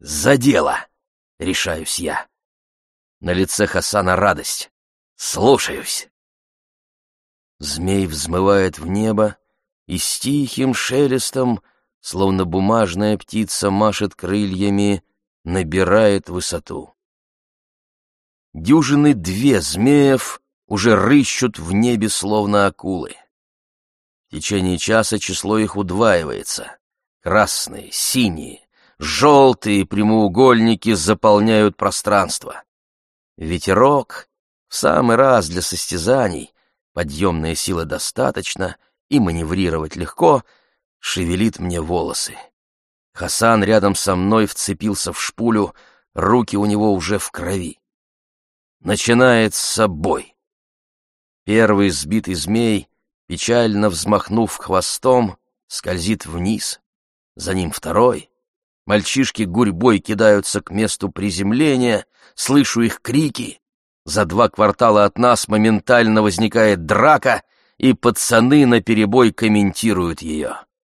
«За дело!» — решаюсь я. На лице Хасана радость. «Слушаюсь!» Змей взмывает в небо и с тихим шелестом, словно бумажная птица машет крыльями, набирает высоту. Дюжины две змеев уже рыщут в небе, словно акулы. В течение часа число их удваивается. Красные, синие, желтые прямоугольники заполняют пространство. Ветерок в самый раз для состязаний, подъемная сила достаточно, и маневрировать легко, шевелит мне волосы. Хасан рядом со мной вцепился в шпулю, руки у него уже в крови. Начинается бой. Первый сбитый змей, печально взмахнув хвостом, скользит вниз. За ним второй. Мальчишки гурьбой кидаются к месту приземления, слышу их крики. За 2 квартала от нас моментально возникает драка, и пацаны наперебой комментируют ее.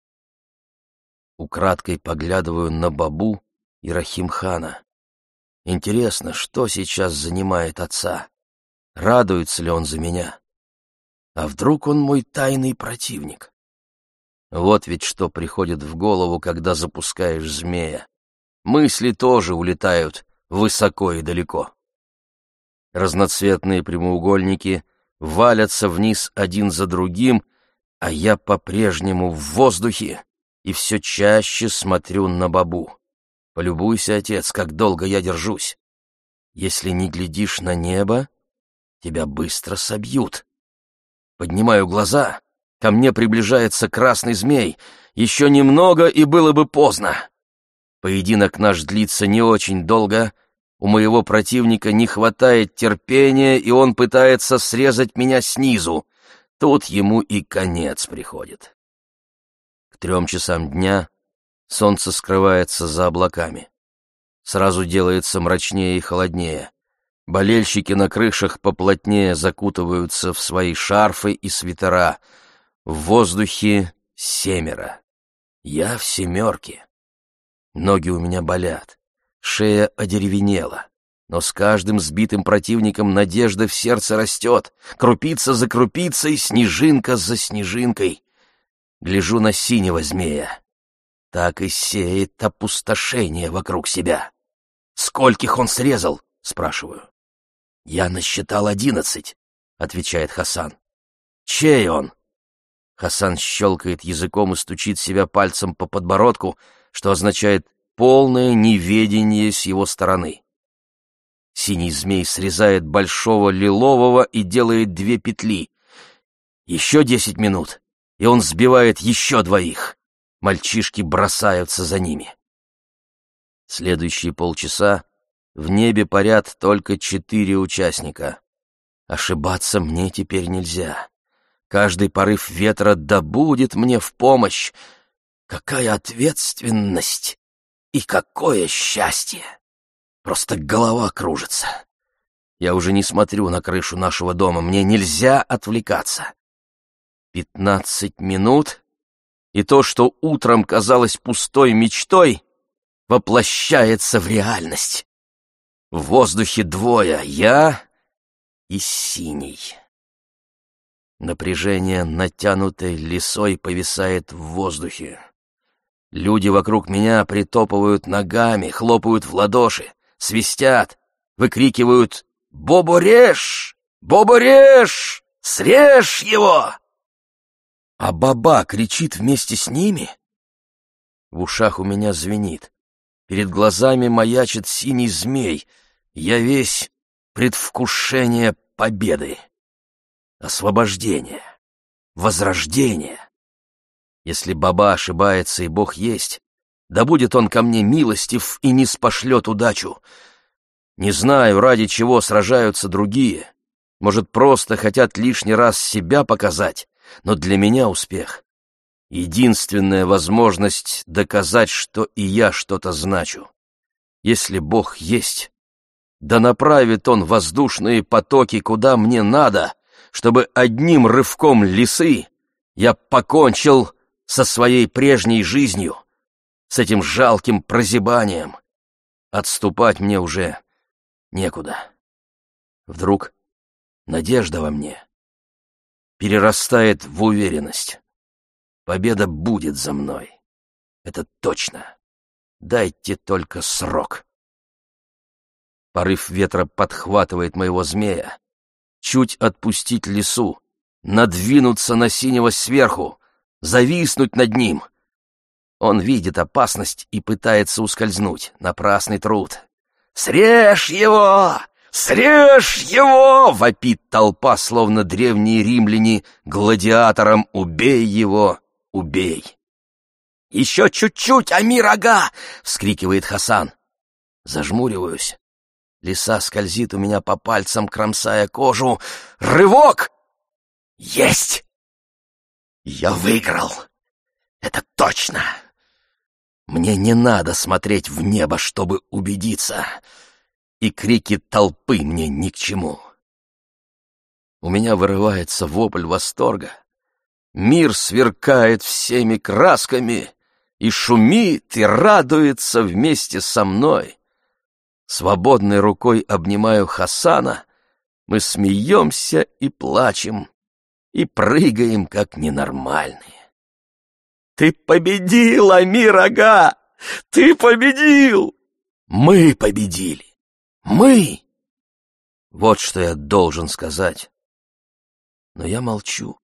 Украдкой поглядываю на Бабу и Рахим-хана. Интересно, что сейчас занимает отца? Радуется ли он за меня? А вдруг он мой тайный противник? Вот ведь что приходит в голову, когда запускаешь змея. Мысли тоже улетают высоко и далеко. Разноцветные прямоугольники валятся вниз один за другим, а я по-прежнему в воздухе и все чаще смотрю на Бабу. Полюбуйся, отец, как долго я держусь. Если не глядишь на небо, тебя быстро собьют. Поднимаю глаза, ко мне приближается красный змей. Еще немного, и было бы поздно. Поединок наш длится не очень долго. У моего противника не хватает терпения, и он пытается срезать меня снизу. Тут ему и конец приходит. К 3 часам дня солнце скрывается за облаками. Сразу делается мрачнее и холоднее. Болельщики на крышах поплотнее закутываются в свои шарфы и свитера. В воздухе 7. Я в 7. Ноги у меня болят, шея одеревенела. Но с каждым сбитым противником надежда в сердце растет, крупица за крупицей, снежинка за снежинкой. Гляжу на синего змея. Так и сеет опустошение вокруг себя. «Скольких он срезал?» — спрашиваю. «Я насчитал 11», — отвечает Хасан. «Чей он?» Хасан щелкает языком и стучит себя пальцем по подбородку, что означает полное неведение с его стороны. Синий змей срезает большого лилового и делает 2 петли. Еще 10 минут, и он сбивает еще 2. Мальчишки бросаются за ними. Следующие полчаса в небе парят только 4 участника. Ошибаться мне теперь нельзя. Каждый порыв ветра да будет мне в помощь. Какая ответственность и какое счастье! Просто голова кружится. Я уже не смотрю на крышу нашего дома, мне нельзя отвлекаться. 15 минут, и то, что утром казалось пустой мечтой, воплощается в реальность. В воздухе 2, я и синий. Напряжение натянутой лисой повисает в воздухе. Люди вокруг меня притопывают ногами, хлопают в ладоши, свистят, выкрикивают «Бобо-режь! Бобо-режь! Срежь его!» А Баба кричит вместе с ними. В ушах у меня звенит. Перед глазами маячит синий змей. Я весь предвкушение победы, освобождения, возрождения. Если Баба ошибается и Бог есть, да будет он ко мне милостив и не спошлет удачу. Не знаю, ради чего сражаются другие. Может, просто хотят лишний раз себя показать, но для меня успех — единственная возможность доказать, что и я что-то значу. Если Бог есть, да направит он воздушные потоки куда мне надо, чтобы одним рывком лисы я покончил со своей прежней жизнью, с этим жалким прозябанием, отступать мне уже некуда. Вдруг надежда во мне перерастает в уверенность. Победа будет за мной. Это точно. Дайте только срок. Порыв ветра подхватывает моего змея. Чуть отпустить лесу, надвинуться на синего сверху, зависнуть над ним. Он видит опасность и пытается ускользнуть. Напрасный труд. «Срежь его! Срежь его!» — вопит толпа, словно древние римляне гладиаторам. «Убей его! Убей!» «Еще чуть-чуть, Амир-ага!» — вскрикивает Хасан. Зажмуриваюсь. Лиса скользит у меня по пальцам, кромсая кожу. Рывок! Есть! Я выиграл! Это точно! Мне не надо смотреть в небо, чтобы убедиться. И крики толпы мне ни к чему. У меня вырывается вопль восторга. Мир сверкает всеми красками и шумит, и радуется вместе со мной. Свободной рукой обнимаю Хасана, мы смеемся и плачем, и прыгаем, как ненормальные. «Ты победил, Амир-ага! Ты победил!» «Мы победили! Мы!» Вот что я должен сказать. Но я молчу.